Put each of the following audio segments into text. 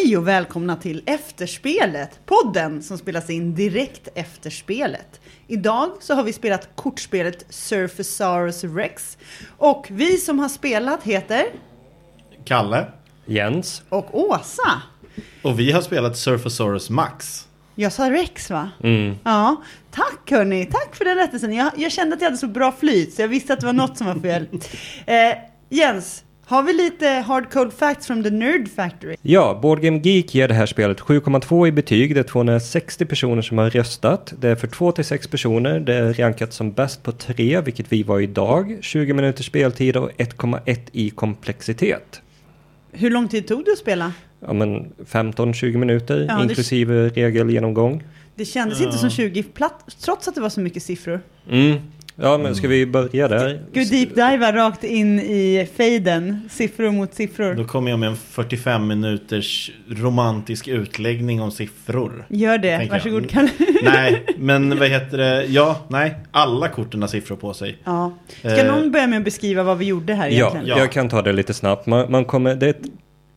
Hej och välkomna till Efterspelet, podden som spelas in direkt efter spelet. Idag så har vi spelat kortspelet Surfosaurus Rex och vi som har spelat heter Kalle, Jens och Åsa. och vi har spelat Surfosaurus Max. Jag sa Rex, va? Mm. Ja, tack hörni, tack för den rättelsen. Jag kände att jag hade så bra flyt så jag visste att det var något som var fel. Jens, har vi lite hard code facts from the Nerd Factory? Ja, Board Game Geek ger det här spelet 7,2 i betyg. Det är 260 personer som har röstat. Det är för 2-6 personer. Det är rankat som bäst på 3, vilket vi var idag. 20 minuters speltid och 1,1 i komplexitet. Hur lång tid tog det att spela? Ja, men 15-20 minuter, Ja, inklusive regelgenomgång. Det kändes inte som 20 trots att det var så mycket siffror. Mm. Ja, men ska vi börja där? Ska vi deepdiva rakt in i fejden, siffror mot siffror? Då kommer jag med en 45 minuters romantisk utläggning om siffror. Gör det, varsågod Kalle. Nej, men vad heter det? Ja, nej, alla korten har siffror på sig. Ja. Ska någon börja med att beskriva vad vi gjorde här egentligen? Ja, jag kan ta det lite snabbt. Man kommer, det är ett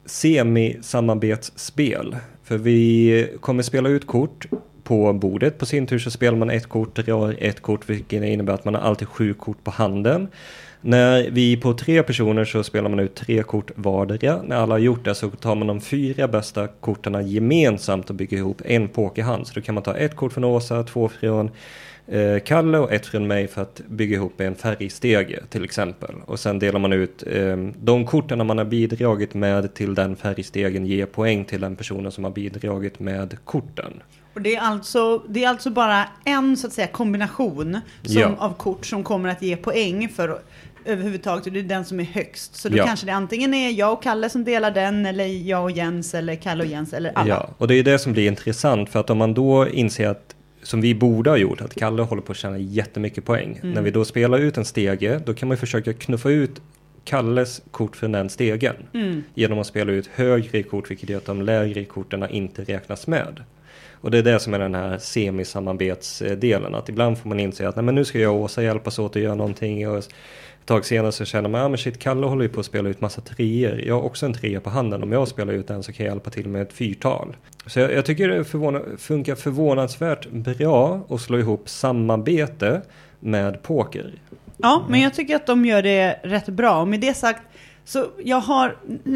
semi-samarbetsspel. För vi kommer spela ut kort på bordet. På sin tur så spelar man ett kort, drar ett kort, vilket innebär att man har alltid 7 kort på handen. När vi på 3 personer så spelar man ut 3 kort vardera. När alla har gjort det så tar man de 4 bästa korten gemensamt och bygger ihop en pokerhand. Så då kan man ta ett kort från Åsa, 2 från Kalle och 1 från mig för att bygga ihop en färgstege till exempel. Och sen delar man ut de korten man har bidragit med till den färgstegen, ger poäng till den personen som har bidragit med korten. Och det är alltså bara en så att säga kombination av kort som kommer att ge poäng för överhuvudtaget, och det är den som är högst. Så då kanske det antingen är jag och Kalle som delar den, eller jag och Jens, eller Kalle och Jens, eller alla. Ja, och det är det som blir intressant, för att om man då inser att, som vi borde ha gjort, att Kalle håller på att tjäna jättemycket poäng. När vi då spelar ut en stege, då kan man ju försöka knuffa ut Kalles kort från den stegen. Genom att spela ut högre kort, vilket gör att de lägre korten inte räknas med. Och det är det som är den här semisamarbetsdelen. Att ibland får man inse att nej, men nu ska jag och Åsa hjälpas åt att göra någonting. Och ett tag senare så känner man, men shit, Kalle håller ju på att spela ut massa 3:or. Jag har också en 3 på handen. Om jag spelar ut den så kan jag hjälpa till med ett 4-tal. Så jag tycker det funkar förvånansvärt bra att slå ihop samarbete med poker. Ja, men jag tycker att de gör det rätt bra. Och med det sagt, så jag har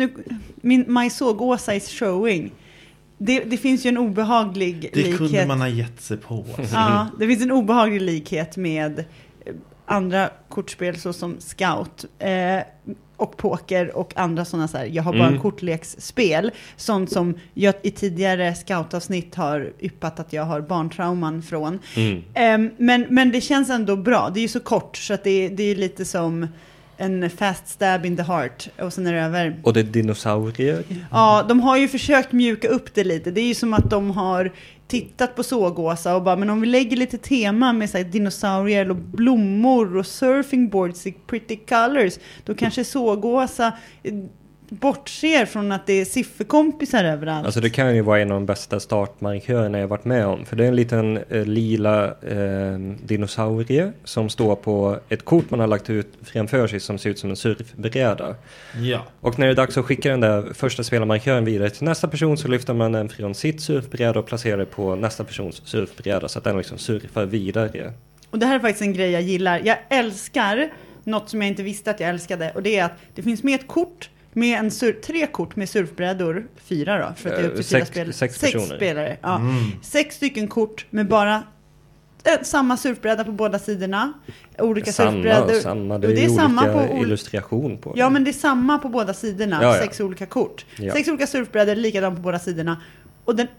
My Sågåsa is showing. Det finns ju en obehaglig likhet. Det kunde man ha gett sig på. Ja, det finns en obehaglig likhet med andra kortspel såsom Scout och poker och andra sådana så här. Jag har bara en kortleksspel. Sånt som jag i tidigare Scout-avsnitt har yppat att jag har barntrauman från. Men det känns ändå bra. Det är ju så kort så att det är lite som en fast stab in the heart och sen är det över. Och det är dinosaurier. Ja, de har ju försökt mjuka upp det lite. Det är ju som att de har tittat på Sågåsa och bara, men om vi lägger lite tema med så här, dinosaurier och blommor och surfingboards i pretty colors, då kanske Sågåsa bortser från att det är sifferkompisar överallt. Alltså det kan ju vara en av de bästa startmarkörerna jag varit med om. För det är en liten lila dinosaurie som står på ett kort man har lagt ut framför sig som ser ut som en surfbräda. Ja. Och när det är dags att skicka den där första spelarmarkören vidare till nästa person så lyfter man den från sitt surfbräda och placerar det på nästa persons surfbräda så att den liksom surfar vidare. Och det här är faktiskt en grej jag gillar. Jag älskar något som jag inte visste att jag älskade, och det är att det finns med ett kort med 3 kort med surfbrädor, 4 då, för att det är upp till 4 spelare. 6 spelare. Ja. 6 stycken kort med bara samma surfbräda på båda sidorna. Olika surfbrädor. Samma, det är samma på illustration på. Ja, men det är samma på båda sidorna. Ja. 6 olika kort. Ja. 6 olika surfbrädor, likadant på båda sidorna. Och den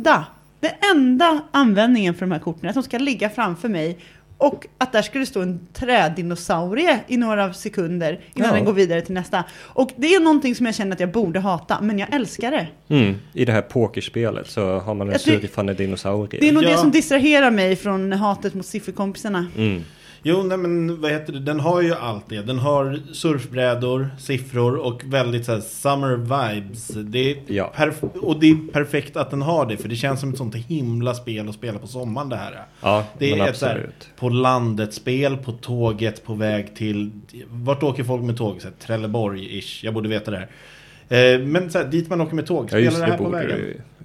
enda användningen för de här korten är att de ska ligga framför mig. Och att där skulle stå en trädinosaurie i några sekunder innan den går vidare till nästa. Och det är någonting som jag känner att jag borde hata, men jag älskar det. I det här pokerspelet så har man en surfande dinosaurie. Det är nog det som distraherar mig från hatet mot sifferkompisarna. Jo, nej, men vad heter det? Den har ju allt det. Den har surfbrädor, siffror och väldigt så här, summer vibes. Det är och det är perfekt att den har det, för det känns som ett sånt himla spel att spela på sommaren det här. Ja, det är ett så här, på landet spel, på tåget, på väg till... Vart åker folk med tåg? Så här, Trelleborg-ish. Jag borde veta det här. Men så här, dit man åker med tåg. Spelar det här på vägen?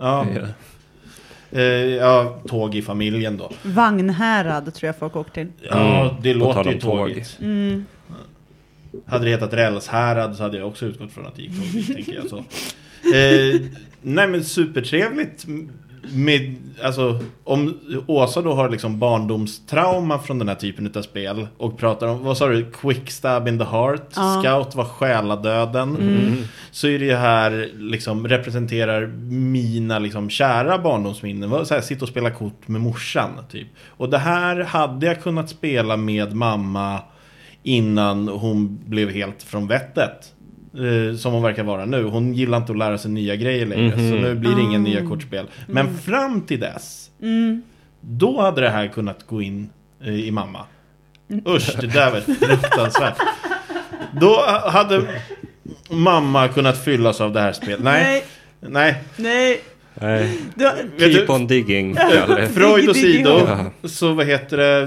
Ja, tåg i familjen då. Vagnhärad tror jag folk åker till. Ja, det låter ju tågigt. Hade det hetat Rälshärad så hade jag också utgått från att det gick tågigt, tänker jag så. Nej, men supertrevligt med, alltså, om Åsa då har liksom barndomstrauma från den här typen av spel och pratar om, vad sa du, quick stab in the heart, Scout var själadöden, så är det ju här liksom representerar mina liksom kära barndomsminnen, så här, sitta och spela kort med morsan typ. Och det här hade jag kunnat spela med mamma innan hon blev helt från vettet. Som hon verkar vara nu. Hon gillar inte att lära sig nya grejer längre. Så nu blir det ingen nya kortspel. Men fram till dess då hade det här kunnat gå in i mamma. Usch, det där var fruktansvärt. Då hade mamma kunnat fyllas av det här spelet. Nej. Keep on digging. Freud och Sido. Så vad heter det?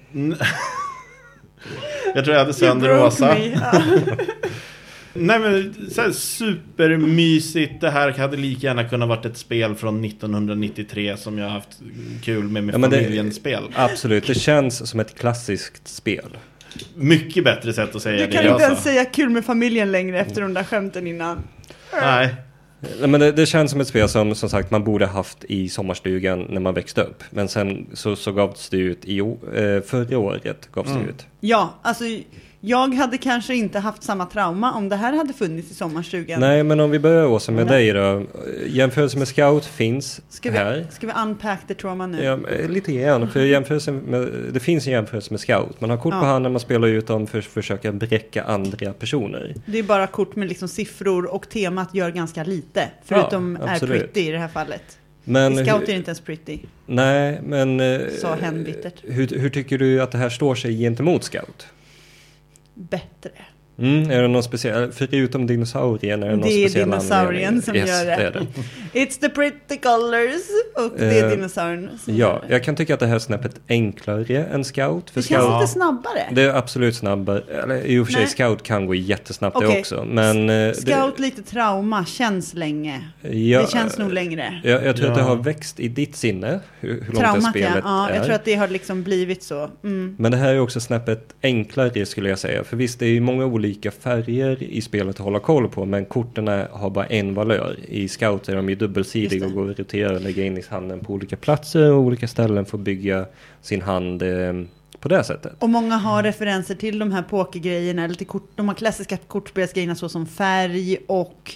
Jag tror jag hade sönder Åsa. Nej, men så här supermysigt. Det här hade lika gärna kunnat varit ett spel från 1993 som jag har haft kul med familjens spel. Absolut, det känns som ett klassiskt spel. Mycket bättre sätt att säga det. Du kan inte ens säga kul med familjen längre efter de där skämten innan. Nej. Men det känns som ett spel som sagt man borde haft i sommarstugan när man växte upp. Men sen så gavs det ut förra året gavs det ut. Ja, alltså jag hade kanske inte haft samma trauma om det här hade funnits i sommarstugan. Nej, men om vi börjar Åsa med dig då. Jämförelse med Scout finns här. Ska vi unpack the trauma nu? Ja, lite grann. För det finns en jämförelse med Scout. Man har kort på handen, man spelar ut dem för att försöka bräcka andra personer. Det är bara kort med liksom siffror och temat gör ganska lite. Förutom är pretty i det här fallet. Men, i Scout är det inte ens pretty. Nej, men sa hen bittert. Hur tycker du att det här står sig gentemot Scout? Bättre. Är det någon speciell, förutom dinosaurien, är det någon speciell Det är dinosaurien som gör det. It's the pretty colors och det är dinosaurien. Ja, jag kan tycka att det här är snäppet enklare än Scout. För det känns lite snabbare. Det är absolut snabbare. Eller i och för sig, Scout kan gå jättesnabbt det också. Men, Scout lite trauma, känns länge. Det känns nog längre. Jag tror att det har växt i ditt sinne, hur långt traumat, det spelet är. Jag tror att det har liksom blivit så. Men det här är också snäppet enklare skulle jag säga. För visst, det är ju många olika färger i spelet att hålla koll på, men korten har bara en valör. I Scout är de ju dubbelsidiga och går att rotera och lägga in i handen på olika platser och olika ställen för att bygga sin hand på det sättet. Och många har referenser till de här pokergrejerna eller till de här klassiska kortspelsgrejerna så som färg och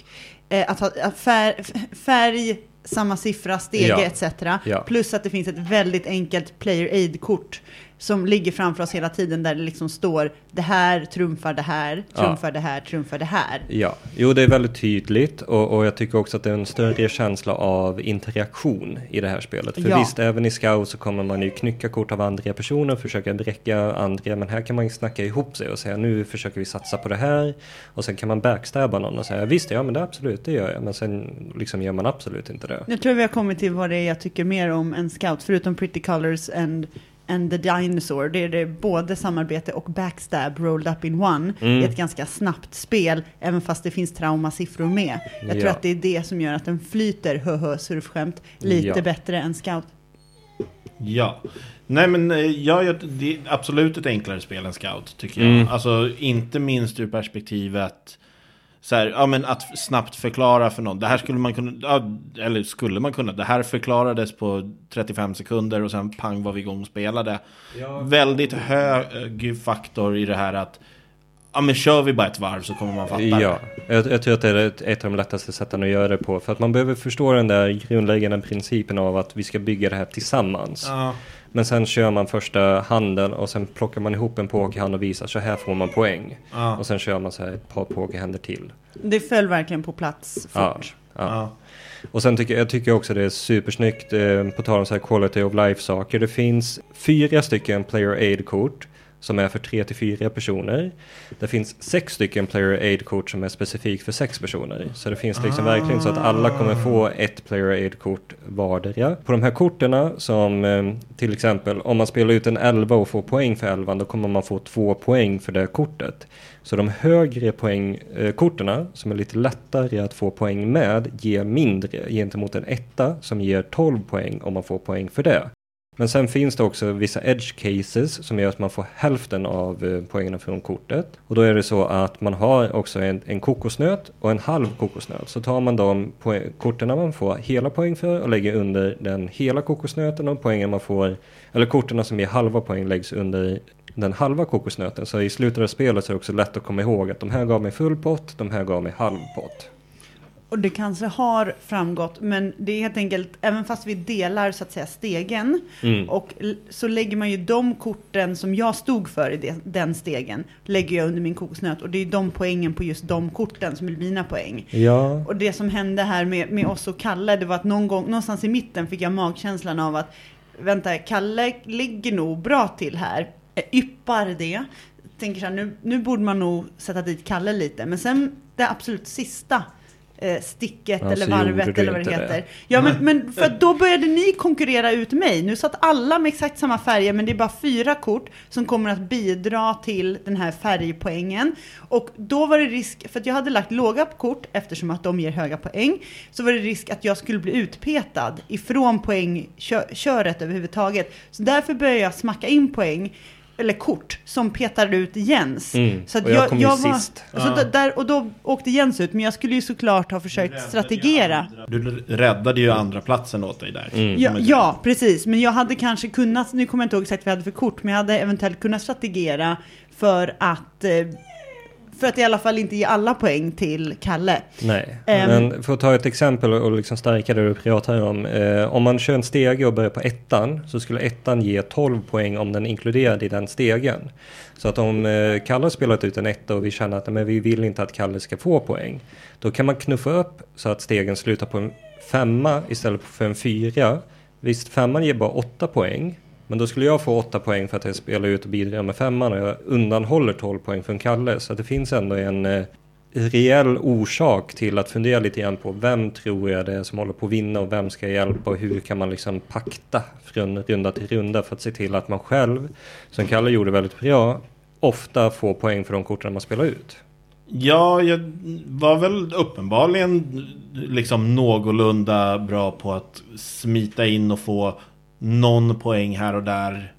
färg, samma siffra, stege etc. Plus att det finns ett väldigt enkelt player aid-kort som ligger framför oss hela tiden där det liksom står det här trumfar det här, trumfar det här, trumfar det här. Ja, jo det är väldigt tydligt och jag tycker också att det är en större känsla av interaktion i det här spelet. För visst, även i Scout så kommer man ju knycka kort av andra personer och försöka bräcka andra, men här kan man ju snacka ihop sig och säga nu försöker vi satsa på det här och sen kan man backstabba någon och säga visst, ja men det absolut, det gör jag, men sen liksom gör man absolut inte det. Jag tror vi har kommit till vad det är jag tycker mer om än Scout, förutom Pretty Colors and the Dinosaur. Det är både samarbete och backstab rolled up in one. Det är ett ganska snabbt spel, även fast det finns traumasiffror med. Jag tror att det är det som gör att den flyter, surfskämt, lite bättre än Scout. Ja. Nej, men det är absolut ett enklare spel än Scout, tycker jag. Alltså, inte minst ur perspektivet så här, men att snabbt förklara för någon. Det här skulle man kunna, det här förklarades på 35 sekunder och sen pang var vi igång och spelade. Väldigt hög faktor i det här att men kör vi bara ett varv så kommer man fatta det. Jag tror att det är ett av de lättaste sätten att göra det på. För att man behöver förstå den där grundläggande principen av att vi ska bygga det här tillsammans. Men sen kör man första handen och sen plockar man ihop en pokerhand och visar så här får man poäng. Och sen kör man så här ett par pokerhänder till. Det föll verkligen på plats fort. Och sen tycker jag också det är supersnyggt på tal om så här quality of life saker. Det finns 4 stycken player aid-kort som är för 3-4 personer. Det finns 6 stycken player aid-kort som är specifikt för 6 personer. Så det finns liksom verkligen så att alla kommer få ett player aid-kort vardera. På de här korterna som till exempel om man spelar ut en 11 och får poäng för 11, då kommer man få 2 poäng för det kortet. Så de högre korterna som är lite lättare att få poäng med ger mindre gentemot en 1 som ger 12 poäng om man får poäng för det. Men sen finns det också vissa edge cases som gör att man får hälften av poängen från kortet. Och då är det så att man har också en kokosnöt och en halv kokosnöt. Så tar man de korterna man får hela poäng för och lägger under den hela kokosnöten, och poängen man får, eller korterna som ger halva poäng läggs under den halva kokosnöten. Så i slutet av spelet så är det också lätt att komma ihåg att de här gav mig full pott, de här gav mig halv pott. Och det kanske har framgått, men det är helt enkelt, även fast vi delar så att säga stegen, och så lägger man ju de korten som jag stod för i den stegen, lägger jag under min kokosnöt, och det är de poängen på just de korten som är mina poäng. Ja. Och det som hände här med oss och Kalle, det var att någonstans i mitten fick jag magkänslan av att vänta, Kalle ligger nog bra till här, yppar det, tänker så här, nu borde man nog sätta dit Kalle lite, men sen det absolut sista sticket eller varvet eller vad det heter. Det. Ja, men för då började ni konkurrera ut mig. Nu satt alla med exakt samma färger, men det är bara 4 kort som kommer att bidra till den här färgpoängen. Och då var det risk, för att jag hade lagt låga kort eftersom att de ger höga poäng, så var det risk att jag skulle bli utpetad ifrån poängköret överhuvudtaget. Så därför började jag smacka in poäng eller kort som petade ut Jens. Så att jag kom sist. Och då åkte Jens ut, men jag skulle ju såklart ha försökt strategera. Du räddade ju andra platsen åt dig där. Ja, precis. Men jag hade kanske kunnat, nu kommer jag inte ihåg exakt vad jag hade för kort, men jag hade eventuellt kunnat strategera för att i alla fall inte ge alla poäng till Kalle. Nej, men för att ta ett exempel och liksom stärka det du pratar om man kör en stege och börjar på 1, så skulle 1 ge 12 poäng om den inkluderade i den stegen. Så att om Kalle har spelat ut en 1 och vi känner att men vi vill inte att Kalle ska få poäng, då kan man knuffa upp så att stegen slutar på en 5 istället för en 4. Visst, 5 ger bara 8 poäng. Men då skulle jag få 8 poäng för att jag spelar ut och bidrar med 5, och jag undanhåller 12 poäng för en Kalle. Så att det finns ändå en reell orsak till att fundera lite grann på vem tror jag det är som håller på att vinna och vem ska hjälpa, och hur kan man liksom pakta från runda till runda för att se till att man själv, som Kalle gjorde väldigt bra, ofta får poäng för de korten man spelar ut. Ja, jag var väl uppenbarligen liksom någorlunda bra på att smita in och få någon poäng här och där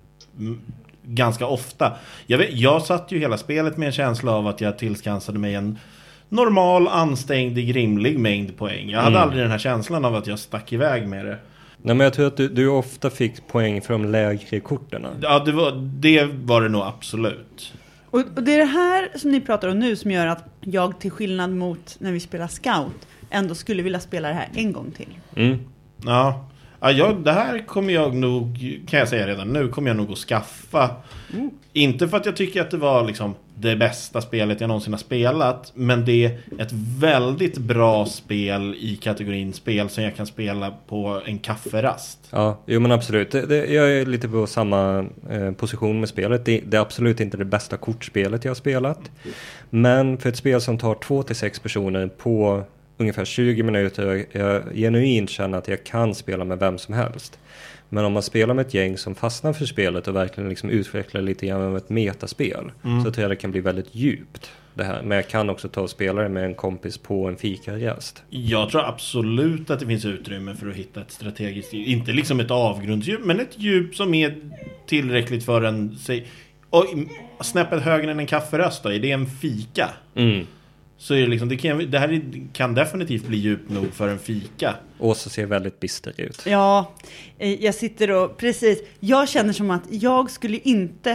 ganska ofta. Jag satt ju hela spelet med en känsla av att jag tillskansade mig en normal, anständig, rimlig mängd poäng. Jag hade aldrig den här känslan av att jag stack iväg med det. Nej, men jag tror att du ofta fick poäng för de lägre korten. Ja, det var det nog absolut. Och det är det här som ni pratar om nu som gör att jag, till skillnad mot när vi spelar Scout, ändå skulle vilja spela det här en gång till. Ja. Ja, det här kommer jag nog, kan jag säga redan nu, kommer jag nog att skaffa. Inte för att jag tycker att det var liksom det bästa spelet jag någonsin har spelat, men det är ett väldigt bra spel i kategorin spel som jag kan spela på en kafferast. Ja, jo men absolut. Jag är lite på samma position med spelet. Det är absolut inte det bästa kortspelet jag har spelat. Men för ett spel som tar 2-6 personer på ungefär 20 minuter, jag genuint känner att jag kan spela med vem som helst. Men om man spelar med ett gäng som fastnar för spelet och verkligen liksom utvecklar lite grann av ett metaspel, så tror jag det kan bli väldigt djupt det här. Men jag kan också ta och spela det med en kompis på en fikarast. Jag tror absolut att det finns utrymme för att hitta ett strategiskt djup. Inte liksom ett avgrundsdjup, men ett djup som är tillräckligt för en... Och snäppet högre än en kafferast då, är det en fika? Så är det liksom, det här kan definitivt bli djupt nog för en fika. Åsa ser väldigt bister ut. Ja, jag sitter och... Precis, jag känner som att jag skulle inte...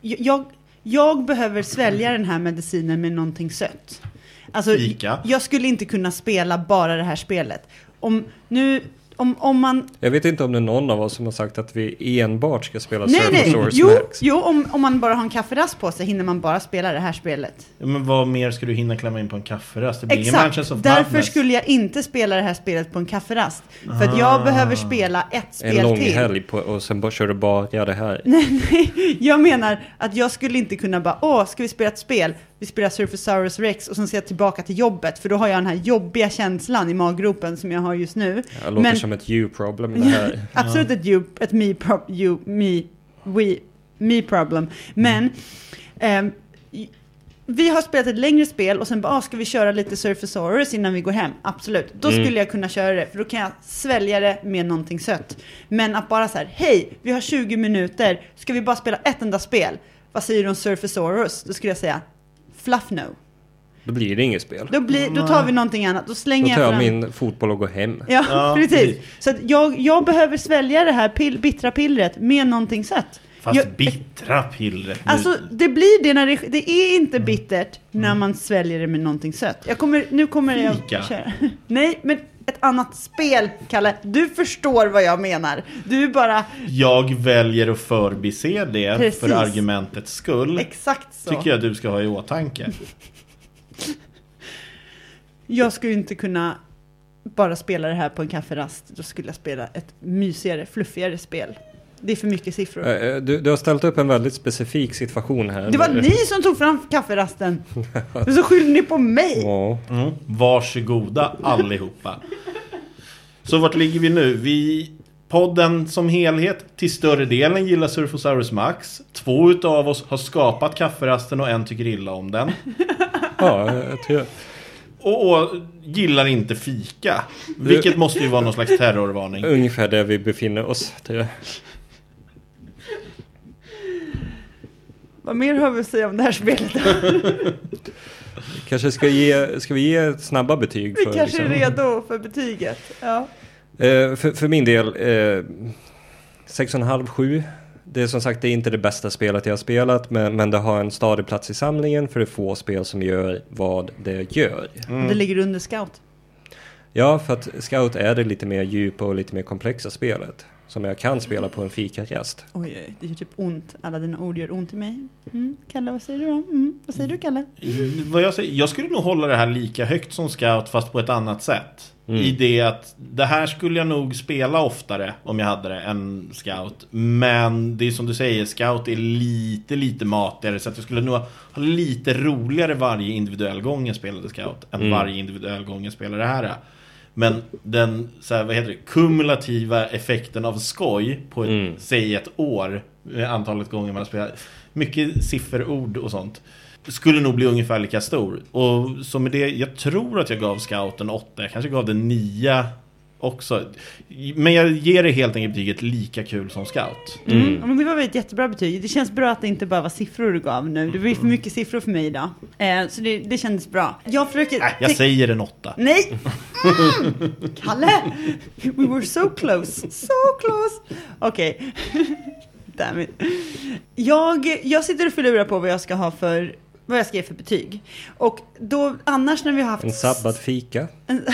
Jag behöver svälja den här medicinen med någonting sött. Alltså, fika. Jag skulle inte kunna spela bara det här spelet. om man... Jag vet inte om det är någon av oss som har sagt att vi enbart ska spela Surfer Source Max. Jo, om man bara har en kafferast på sig hinner man bara spela det här spelet. Ja, men vad mer ska du hinna klämma in på en kafferast? Det blir ingen Mansions of därför Madness. Skulle jag inte spela det här spelet på en kafferast. För att jag behöver spela ett spel till. En lång helg och sen kör du bara det här. Nej, jag menar att jag skulle inte kunna bara, ska vi spela ett spel? Vi spelar Surfosaurus Rex och sen ser jag tillbaka till jobbet. För då har jag den här jobbiga känslan i maggropen som jag har just nu. Det låter som ett you-problem det här. Absolut ett me-problem. Men vi har spelat ett längre spel och sen bara, ska vi köra lite Surfosaurus innan vi går hem? Absolut. Då skulle jag kunna köra det, för då kan jag svälja det med någonting sött. Men att bara så här, hej, vi har 20 minuter, ska vi bara spela ett enda spel? Vad säger du om Surfosaurus? Då skulle jag säga, fluff no. Då blir det inget spel. Då tar vi någonting annat. Då slänger tar jag fram min fotboll och går hem. Ja, precis. Så att jag behöver svälja det här bittra pillret med någonting sött. Fast bittra pillret. Alltså det blir det när det är inte bittert när man sväljer det med någonting sött. Nu kommer jag köra. Nej, men ett annat spel, Kalle. Du förstår vad jag menar. Du bara... Jag väljer att förbise det. Precis. För argumentets skull. Exakt så. Tycker jag du ska ha i åtanke. Jag skulle inte kunna bara spela det här på en kafferast. Då skulle jag spela ett mysigare, fluffigare spel. Det är för mycket siffror. Du har ställt upp en väldigt specifik situation här. Det var ni som tog fram kafferasten. Och så skyller ni på mig. Ja. Varsågoda allihopa. Så vart ligger vi nu? Podden som helhet till större delen gillar Surfosaurus Max. 2 utav oss har skapat kafferasten och en tycker illa om den. Ja, jag tror. Och gillar inte fika. Vilket måste ju vara någon slags terrorvarning. Ungefär där vi befinner oss, tror jag. Vad mer har vi att säga om det här spelet då? Kanske ska vi ge snabba betyg? Vi kanske är redo för betyget. Ja. För min del 6,5-7. Det är som sagt, det är inte det bästa spelet jag har spelat, men det har en stadig plats i samlingen för det få spel som gör vad det gör. Det ligger under Scout. Ja, för att Scout är det lite mer djupa och lite mer komplexa spelet som jag kan spela på en fikarast. Oj, det gör typ ont. Alla dina ord gör ont i mig. Kalle, vad säger du då? Vad säger du, Kalle? Jag skulle nog hålla det här lika högt som Scout fast på ett annat sätt. I det att det här skulle jag nog spela oftare om jag hade det än Scout. Men det är som du säger, Scout är lite matigare, så att jag skulle nog ha lite roligare varje individuell gång jag spelade Scout än varje individuell gång jag spelade det här. Men den kumulativa effekten av skoj på säg ett år, antalet gånger man har spelat, mycket sifferord och sånt, skulle nog bli ungefär lika stor. Och så med det, jag tror att jag gav Scout en 8. Jag kanske gav den 9 också. Men jag ger det helt enkelt betyget lika kul som Scout. Men det var väl ett jättebra betyg. Det känns bra att det inte bara var siffror du gav nu. Det var för mycket siffror för mig idag. Så det kändes bra. Jag säger en 8. Nej! Kalle! We were so close. So close. Okej. Damn it. Jag sitter och förlurar på vad jag ska ha för... Vad jag ska ge för betyg. Och då, annars när vi har haft... En sabbatfika.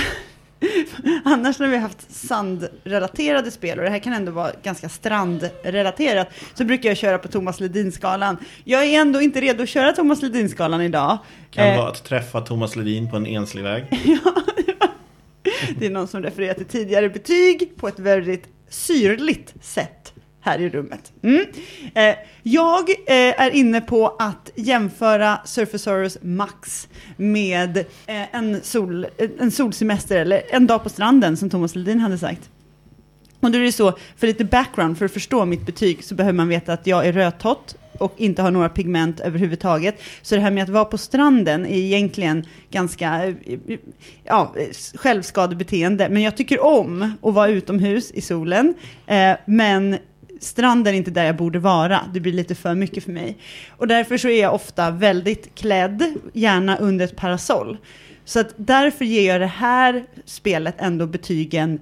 Annars när vi har haft sandrelaterade spel, och det här kan ändå vara ganska strandrelaterat, så brukar jag köra på Thomas Ledin-skalan. Jag är ändå inte redo att köra Thomas Ledin-skalan idag. Kan det vara att träffa Thomas Ledin på en enslig väg? Ja. Det är någon som refererar till tidigare betyg på ett väldigt syrligt sätt här i rummet. Jag är inne på att jämföra Surfosaurus Max med en solsemester eller en dag på stranden, som Thomas Ledin hade sagt. Och då är det så, för lite background, för att förstå mitt betyg så behöver man veta att jag är rödtott och inte har några pigment överhuvudtaget. Så det här med att vara på stranden är egentligen ganska självskadebeteende. Men jag tycker om att vara utomhus i solen. Men stranden är inte där jag borde vara. Det blir lite för mycket för mig. Och därför så är jag ofta väldigt klädd, gärna under ett parasoll. Så att därför ger jag det här spelet ändå betyget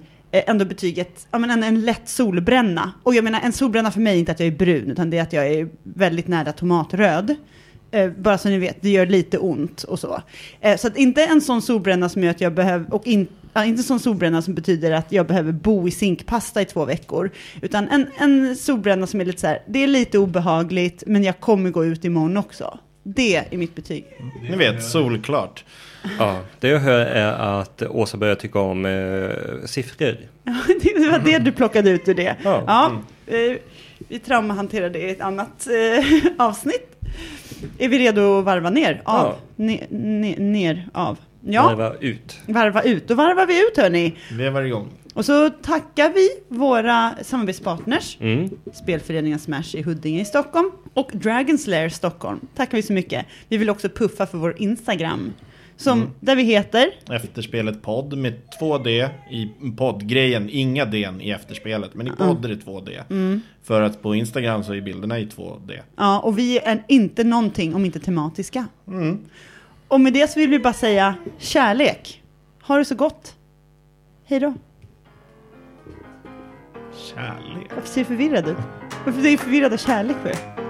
en lätt solbränna. Och jag menar, en solbränna för mig är inte att jag är brun, utan det är att jag är väldigt nära tomatröd. Bara så ni vet, det gör lite ont och så. Så att inte en sån solbränna som gör att jag behöver, och inte en sån solbränna som betyder att jag behöver bo i zinkpasta i 2 veckor. Utan en solbränna som är lite så här, det är lite obehagligt, men jag kommer gå ut imorgon också. Det är mitt betyg. Ni vet, solklart. Ja, det jag hör är att Åsa börjar tycka om siffror. Det var det du plockade ut ur det. Ja. Vi traumahanterar det i ett annat avsnitt. Är vi redo att varva ner? Av. Ja. Ner, av. Ja. Varva ut. Varva ut. Då varvar vi ut, hörni. Vi är varje gång. Och så tackar vi våra samarbetspartners. Spelföreningen Smash i Huddinge i Stockholm. Och Dragon Slayer Stockholm. Tackar vi så mycket. Vi vill också puffa för vår Instagram. Där vi heter Efterspelet podd med 2D i poddgrejen. Inga D i efterspelet, men i podd är det 2D. För att på Instagram så är bilderna i 2D. Ja, och vi är inte någonting om inte tematiska. Och med det så vill vi bara säga kärlek. Ha det så gott. Hej då. Kärlek? Varför ser du förvirrad ut? Varför är du förvirrad av kärlek för?